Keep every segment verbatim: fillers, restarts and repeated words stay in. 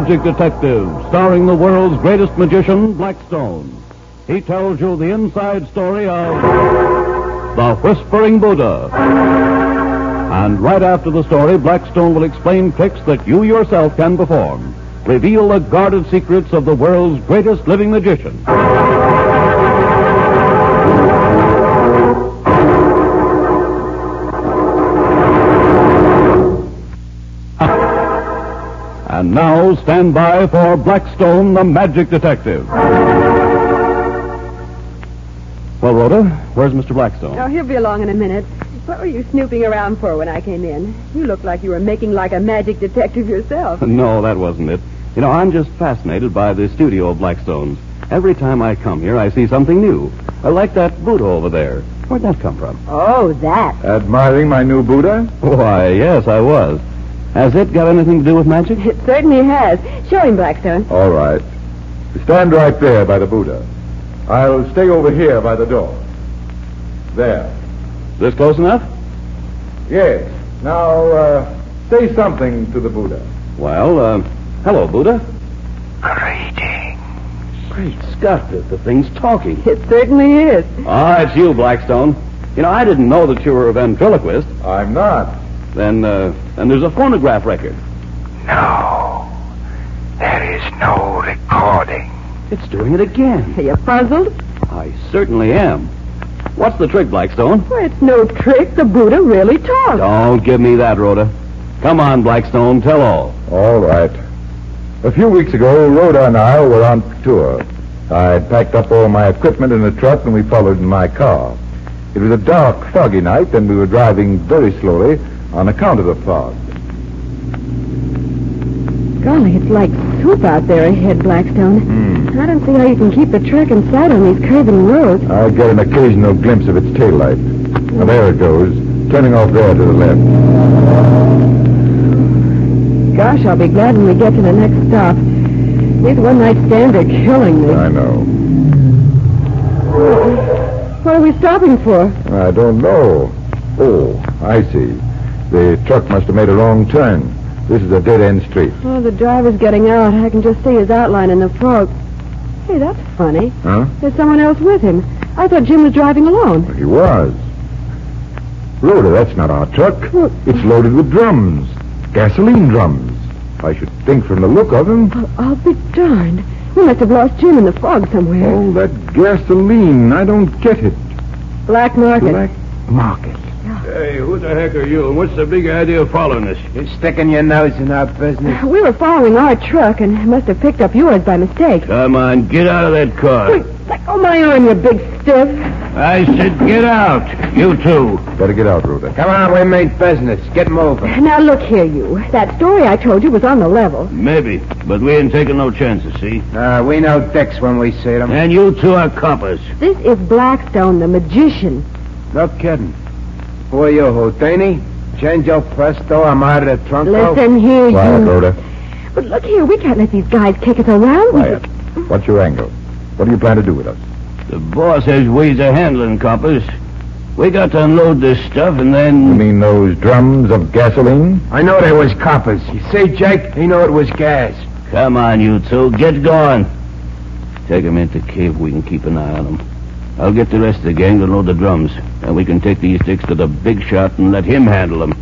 Magic Detective, starring the world's greatest magician, Blackstone. He tells you the inside story of the Whispering Buddha. And right after the story, Blackstone will explain tricks that you yourself can perform. Reveal the guarded secrets of the world's greatest living magician. And now, stand by for Blackstone, the Magic Detective. Well, Rhoda, where's Mister Blackstone? Oh, he'll be along in a minute. What were you snooping around for when I came in? You looked like you were making like a magic detective yourself. No, that wasn't it. You know, I'm just fascinated by the studio of Blackstone's. Every time I come here, I see something new. I like that Buddha over there. Where'd that come from? Oh, that. Admiring my new Buddha? Why, yes, I was. Has it got anything to do with magic? It certainly has. Show him, Blackstone. All right. Stand right there by the Buddha. I'll stay over here by the door. There. This close enough? Yes. Now, uh, say something to the Buddha. Well, uh, hello, Buddha. Greetings. Great Scott, the, the thing's talking. It certainly is. Ah, it's you, Blackstone. You know, I didn't know that you were a ventriloquist. I'm not. Then, uh, then there's a phonograph record. No, there is no recording. It's doing it again. Are you puzzled? I certainly am. What's the trick, Blackstone? Well, it's no trick. The Buddha really talks. Don't give me that, Rhoda. Come on, Blackstone, tell all. All right. A few weeks ago, Rhoda and I were on tour. I had packed up all my equipment in a truck, and we followed in my car. It was a dark, foggy night, and we were driving very slowly on account of the fog. Golly, it's like soup out there ahead, Blackstone. Mm. I don't see how you can keep the truck in sight on these curving roads. I get an occasional glimpse of its taillight. Now, there it goes, turning off there to the left. Gosh, I'll be glad when we get to the next stop. These one-night stands are killing me. I know. What are we stopping for? I don't know. Oh, I see. The truck must have made a wrong turn. This is a dead-end street. Oh, the driver's getting out. I can just see his outline in the fog. Hey, that's funny. Huh? There's someone else with him. I thought Jim was driving alone. He was. Rhoda, that's not our truck. Well, It's loaded with drums. Gasoline drums. I should think from the look of him. Well, I'll be darned. We must have lost Jim in the fog somewhere. Oh, that gasoline. I don't get it. Black market. Black market. Hey, who the heck are you, and what's the big idea of following us? You're sticking your nose in our business. We were following our truck and must have picked up yours by mistake. Come on, get out of that car. Wait, let go my arm, you big stiff. I said get out. You too. Better get out, Rhoda. Come on, we mean business. Get moving. Now, look here, you. That story I told you was on the level. Maybe, but we ain't taking no chances, see? Uh, we know dicks when we see them. And you two are coppers. This is Blackstone, the magician. No kidding. Who are you, Houdini? Chango Presto, I'm out of the trunk. Listen here, Quiet, you. Rhoda. But look here, we can't let these guys kick us around. Quiet. What's your angle? What do you plan to do with us? The boss has ways of handling coppers. We got to unload this stuff and You then... mean those drums of gasoline? I know they was coppers. You see, Jake? He knew it was gas. Come on, you two. Get going. Take them into cave. We can keep an eye on them. I'll get the rest of the gang to load the drums. And we can take these sticks to the big shot and let him handle them.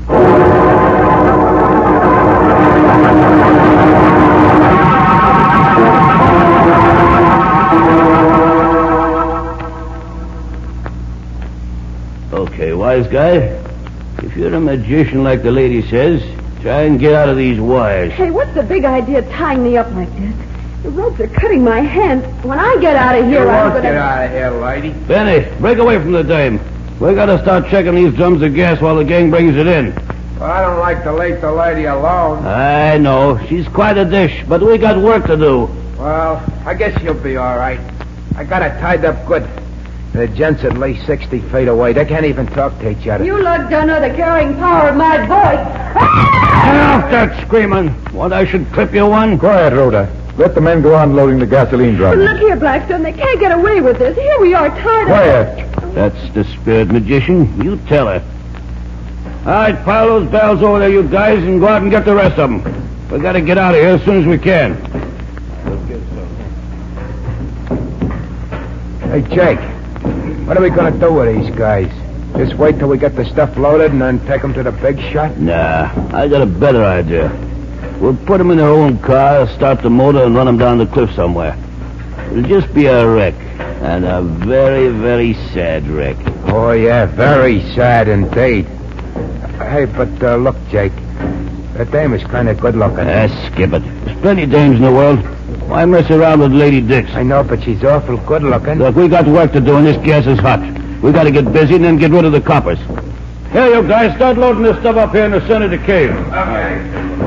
Okay, wise guy. If you're a magician like the lady says, try and get out of these wires. Hey, what's the big idea of tying me up like this? The ropes are cutting my hands. When I get out of here, You I'm won't gonna... get out of here, lady. Benny, break away from the dame. We gotta start checking these drums of gas while the gang brings it in. Well, I don't like to leave the lady alone. I know. She's quite a dish, but we got work to do. Well, I guess you'll be all right. I got it tied up good. The gent's at least sixty feet away. They can't even talk to each other. You lot don't know the carrying power of my voice. Get off that screaming. Want I should clip you one? Quiet, Rhoda. Let the men go on loading the gasoline But drums. look here, Blackstone. They can't get away with this. Here we are tied up. Quiet. That's the spirit magician. You tell her. All right, pile those barrels over there, you guys, and go out and get the rest of them. We gotta get out of here as soon as we can. Hey, Jake, what are we going to do with these guys? Just wait till we get the stuff loaded and then take them to the big shot? Nah, I got a better idea. We'll put them in their own car, start the motor, and run them down the cliff somewhere. It'll just be a wreck, and a very, very sad wreck. Oh, yeah, very sad indeed. Hey, but uh, look, Jake, that dame is kind of good-looking. Ah, skip it. There's plenty of dames in the world. Why mess around with Lady Dix? I know, but she's awful good-looking. Look, we got work to do, and this gas is hot. We got to get busy and then get rid of the coppers. Here, you guys, start loading this stuff up here in the center of the cave. Okay.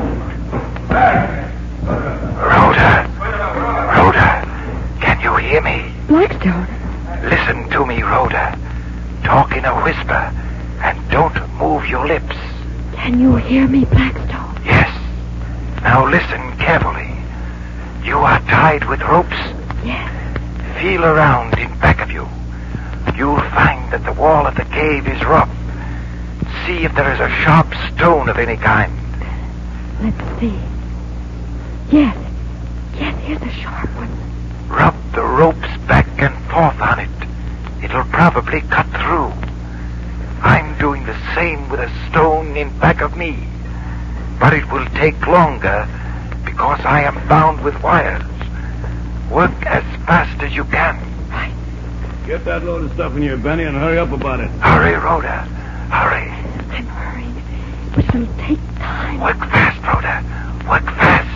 Rhoda. Rhoda. Can you hear me? Blackstone. Listen to me, Rhoda. Talk in a whisper, and don't move your lips. Can you hear me, Blackstone? Yes. Now listen carefully. You are tied with ropes? Yes. Feel around in back of you. You'll find that the wall of the cave is rough. See if there is a sharp stone of any kind. Let's see. Yes. Yes, here's a sharp one. Rub the ropes back and forth on it. It'll probably cut through. I'm doing the same with a stone in back of me. But it will take longer because I am bound with wires. Work as fast as you can. Right. Get that load of stuff in here, Benny, and hurry up about it. Hurry, Rhoda. Hurry. I'm hurrying, but it'll take time. Work fast, Rhoda. Work fast.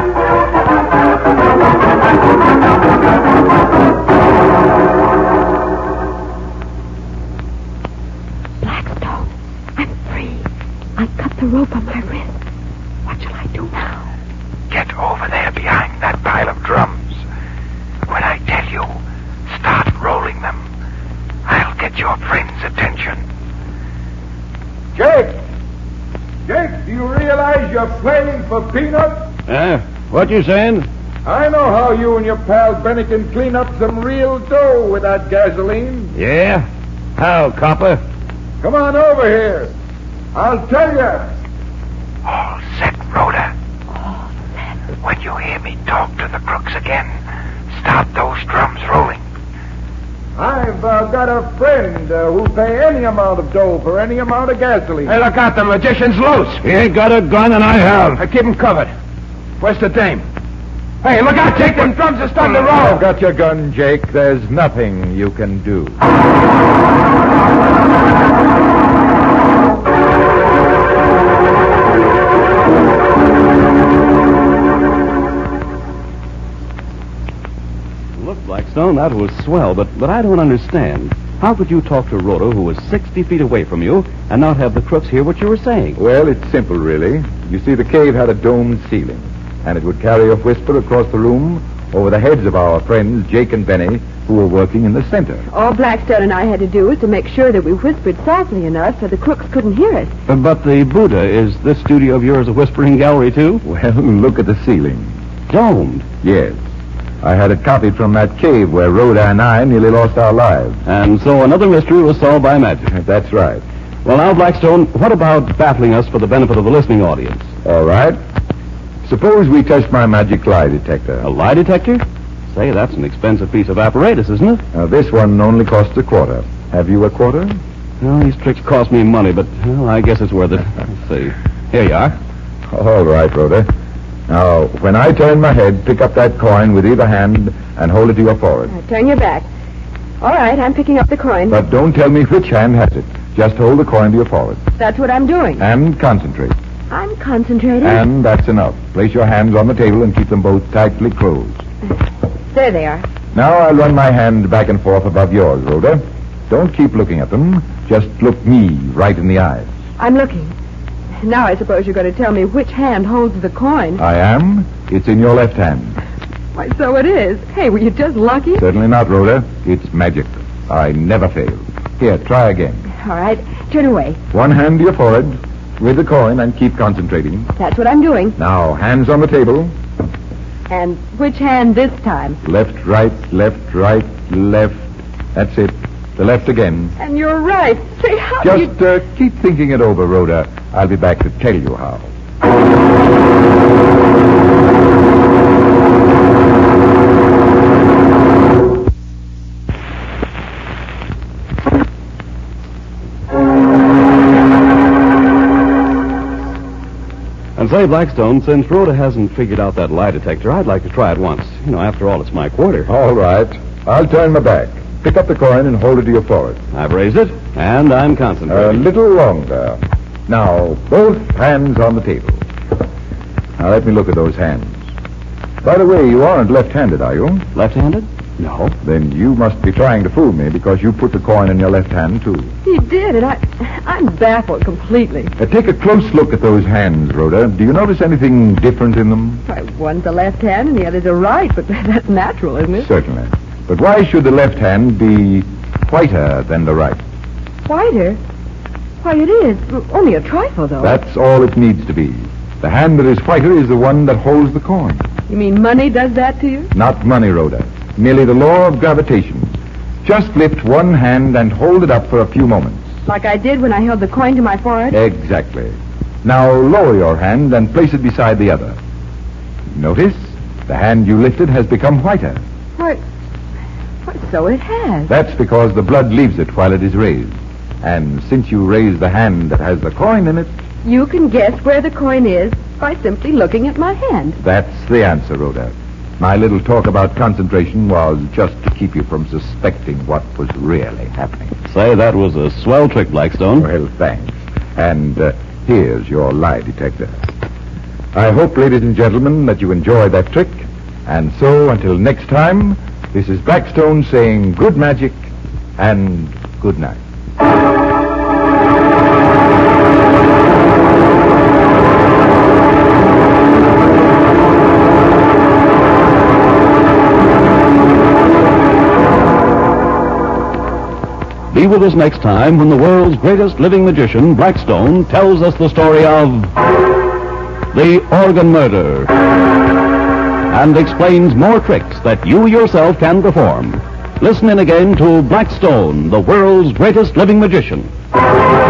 Blackstone, I'm free. I cut the rope on my wrist. What shall I do now? Get over there behind that pile of drums. When I tell you, start rolling them. I'll get your friend's attention. Jake! Jake, do you realize you're playing for peanuts? Eh? What you saying? I know how you and your pal Benny can clean up some real dough with that gasoline. Yeah? How, copper? Come on over here. I'll tell you. All set, Rhoda. When you hear me talk to the crooks again, start those drums rolling. I've uh, got a friend uh, who'll pay any amount of dough for any amount of gasoline. Hey, look out, the magician's loose. He ain't got a gun, and I have. I keep him covered. Where's the dame? Hey, look out, Jake, them drums are starting to roll. I've got your gun, Jake. There's nothing you can do. Look, Blackstone, that was swell, but, but I don't understand. How could you talk to Rhoda, who was sixty feet away from you, and not have the crooks hear what you were saying? Well, it's simple, really. You see, the cave had a domed ceiling, and it would carry a whisper across the room over the heads of our friends, Jake and Benny, who were working in the center. All Blackstone and I had to do was to make sure that we whispered softly enough so the crooks couldn't hear us. Uh, but the Buddha, is this studio of yours a whispering gallery, too? Well, look at the ceiling. Domed. Yes. I had it copied from that cave where Rhoda and I nearly lost our lives. And so another mystery was solved by magic. That's right. Well, now, Blackstone, what about baffling us for the benefit of the listening audience? All right. Suppose we test my magic lie detector. A lie detector? Say, that's an expensive piece of apparatus, isn't it? Now, this one only costs a quarter. Have you a quarter? Well, these tricks cost me money, but well, I guess it's worth it. Let's see. Here you are. All right, Rhoda. Now, when I turn my head, pick up that coin with either hand and hold it to your forehead. Now, turn your back. All right, I'm picking up the coin. But don't tell me which hand has it. Just hold the coin to your forehead. That's what I'm doing. And concentrate. I'm concentrating. And that's enough. Place your hands on the table and keep them both tightly closed. There they are. Now I'll run my hand back and forth above yours, Rhoda. Don't keep looking at them. Just look me right in the eyes. I'm looking. Now I suppose you're going to tell me which hand holds the coin. I am. It's in your left hand. Why, so it is. Hey, were you just lucky? Certainly not, Rhoda. It's magic. I never fail. Here, try again. All right, turn away. One hand to your forehead with the coin and keep concentrating. That's what I'm doing. Now, hands on the table. And which hand this time? Left, right, left, right, left. That's it. The left again. And you're right. Say, how do you... Just uh, keep thinking it over, Rhoda. I'll be back to tell you how. And say, Blackstone, since Rhoda hasn't figured out that lie detector, I'd like to try it once. You know, after all, it's my quarter. All right. I'll turn my back. Pick up the coin and hold it to your forehead. I've raised it, and I'm A concentrating. little longer. Now, both hands on the table. Now, let me look at those hands. By the way, you aren't left-handed, are you? Left-handed? No. Then you must be trying to fool me because you put the coin in your left hand, too. He did, and I, I'm baffled completely. Uh, take a close look at those hands, Rhoda. Do you notice anything different in them? Why, one's a left hand and the other's a right, but that's natural, isn't it? Certainly. But why should the left hand be whiter than the right? Whiter? Why, it is. Only a trifle, though. That's all it needs to be. The hand that is whiter is the one that holds the coin. You mean money does that to you? Not money, Rhoda. Merely the law of gravitation. Just lift one hand and hold it up for a few moments. Like I did when I held the coin to my forehead? Exactly. Now lower your hand and place it beside the other. Notice, the hand you lifted has become whiter. Why, why, so it has. That's because the blood leaves it while it is raised. And since you raise the hand that has the coin in it, You can guess where the coin is by simply looking at my hand. that's the answer, Rhoda. My little talk about concentration was just to keep you from suspecting what was really happening. Say, that was a swell trick, Blackstone. Well, thanks. And uh, here's your lie detector. I hope, ladies and gentlemen, that you enjoyed that trick. And so, until next time, this is Blackstone saying good magic and good night. Be with us next time when the world's greatest living magician, Blackstone, tells us the story of the organ murder and explains more tricks that you yourself can perform. Listen in again to Blackstone, the world's greatest living magician.